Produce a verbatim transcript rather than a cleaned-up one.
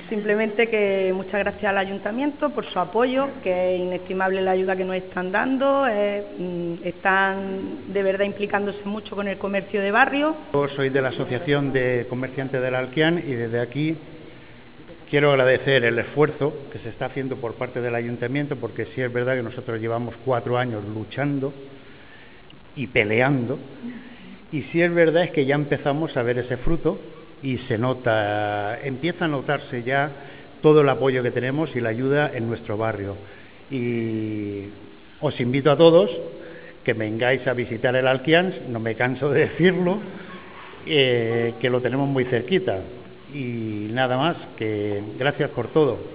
simplemente que muchas gracias al Ayuntamiento por su apoyo, que es inestimable la ayuda que nos están dando, eh, están de verdad implicándose mucho con el comercio de barrio. Yo soy de la Asociación de Comerciantes del Alquian y desde aquí quiero agradecer el esfuerzo que se está haciendo por parte del Ayuntamiento, porque sí es verdad que nosotros llevamos cuatro años luchando y peleando, y sí es verdad es que ya empezamos a ver ese fruto y se nota, empieza a notarse ya todo el apoyo que tenemos y la ayuda en nuestro barrio. Y os invito a todos que vengáis a visitar el Alquians, no me canso de decirlo, eh, que lo tenemos muy cerquita. Y nada más, que gracias por todo.